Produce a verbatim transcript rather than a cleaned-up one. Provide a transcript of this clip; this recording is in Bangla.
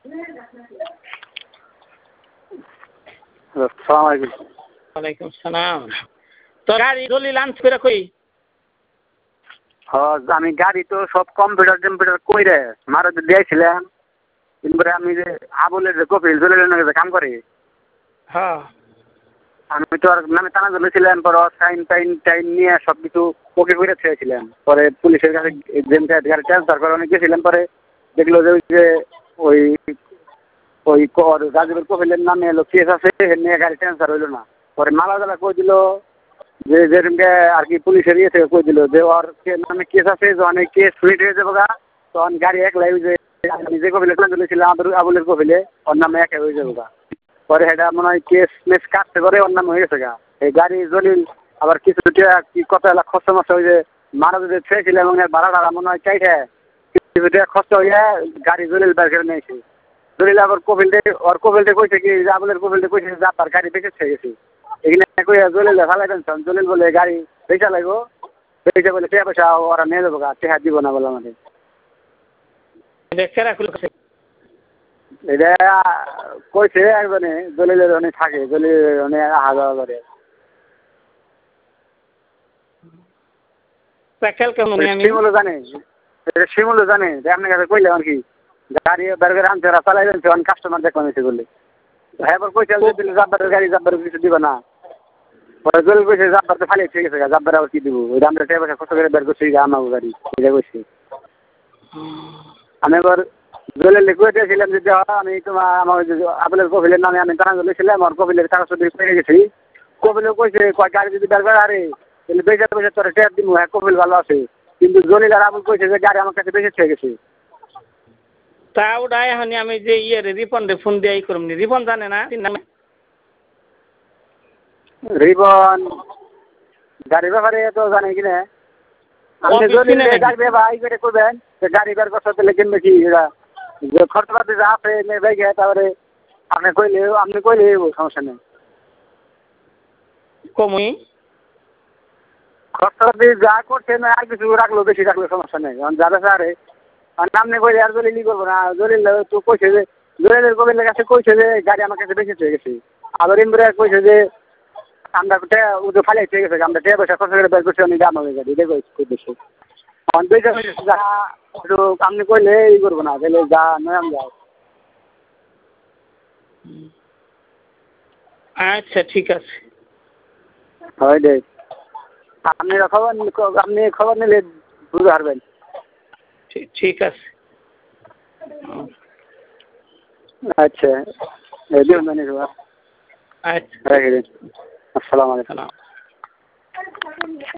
আসসালামু আলাইকুম। ওয়ালাইকুম সালাম। তো গাড়ি দলিল আনছ করে কই? হ্যাঁ আমি গাড়ি তো সব কম্পিউটার টম্পিউটার কইরে মারুতি দিয়েছিলাম। এরপরে আমি যে আবুলের যে কপিল জলিলের কাম করে, হ্যাঁ আমি তো আর নামে টানা ধরেছিলাম, পরে সাইন টাইন টাইন নিয়ে সব কিছু ওকে করে ছেড়েছিলাম। পরে পুলিশের কাছে গাড়ি ট্রান্সফার করে অনেক গেছিলাম। পরে দেখলো যে ওই যে ওই ওই রাজুর কপিলের নামে এলো কেস আছে, নিয়ে গাড়ি ট্রান্সফার হইলো না। পরে মালাদালা কই দিল যে যেরকমকে আর কি পুলিশের ইয়ে থেকে কই দিল যে ওর নামে কেস আছে, যখন এই কেস ফ্রিট হয়ে যাবো গা তখন গাড়ি একলাই যে আমি যে কপিলে ট্রান্সফার করেছিলাম আবুলের কপিলে ওর নামে একে হয়ে যাবো গা। পরে এটা মনে হয় কেস মেস কাটতে করে ওর নামে হয়ে গেছে গা। এই গাড়ি জলিল আবার কিছু কি কত এলাক খরচ মরচ হয়ে যে মারা যদি ছেড়েছিলাম এবং ভাড়া টাড়া মনে হয় চাইছে কিছু খরচ হয়ে গাড়ি জলিল বের করে নিয়েছে। জলিল আবার কপিলটে ওর কপিলটে কইছে কি আবুলের কপিলটে কইছে যে আপনার গাড়ি বেঁচে ছেড়ে গেছে। এখানে কই জলিল ফালাই দেন, জলিল বলে গাড়ি বেচা লাগবো, বেচা বলে টাকা পয়সা ওরা নিয়ে যাবো গা, টাকা দিব না বলে আমাদের। এটা কইছে একজনে জলিলের অনেক থাকে, জলিলের অনেক আহা যাওয়া করে। শিমুলও জানে, শিমুলও জানে যে আপনার কাছে কইলে আর কি গাড়ি বের করে আনছে ওরা চালাই যাচ্ছে, অনেক কাস্টমার দেখলাম এসে বললে। হ্যাঁ এবার কইছে জাব্বারের গাড়ি জাব্বারের কিছু দিবে না। পরে জলিল কইছে জাব্বার তো ফালিয়ে ঠিক আছে, জাব্বার আবার কি দিব, ওই আমরা টাকা পয়সা কষ্ট করে বের করছি আমাকে গাড়ি এটা কইছি। আমি এবার জলিল কই দিয়েছিলাম যে আমি তোমার আমার আবুলের কপিলের নামে আমি টানা ধরেছিলাম, আমার কপিলের কাগজ পেয়ে গেছি। কপিলেও কইছে কয় গাড়ি যদি বের করে আরে তাহলে বেচা পয়সা তোর ট্যাপ দিব, হ্যাঁ কপিল ভালো আছে। কিন্তু জলিল আর আবুল কইছে যে গাড়ি আমার কাছে বেশি ছেড়ে গেছে। তা ওটা এখন আমি যে ইয়ে রিপন ফোন দিয়ে ই করুন, রিপন জানে না নামে রিপন গাড়ির ব্যাপারে তো জানে কিনা। আপনি জলিল গাড়ি ভাই করে করবেন গাড়ি বের করতে তাহলে কিনবে কি খরচপাতি যা আছে ব্যাগে, তারপরে আপনি কইলে আপনি কইলে সমস্যা নেই। কমই খরচপাতি যা করছে না আর কিছু রাখলো বেশি রাখলে সমস্যা নেই, যাবে স্যারে আপনি কইলে আর জলিল ই করবো না। জলিল তো কইছে যে জলিলের কবিলের কাছে কইছে যে গাড়ি আমার কাছে বেশি হয়ে গেছে। আবার ইমরে কইছে যে আমরা উঠে ফালিয়ে ঠিক গেছে, আমরা টাকা পয়সা খরচ করে বের করছি অনেক দাম হবে গাড়ি এটা কইছে। যা আপনি কইলে ই করবো না, তাহলে যা নয় আমি যাও। আচ্ছা ঠিক আছে। হয় দে আপনি খবর আপনি খবর নিলে বুঝতে পারবেন। ঠিক আছে। আচ্ছা দিন মানে আচ্ছা রেখে দিন। আসসালামু আলাইকুম।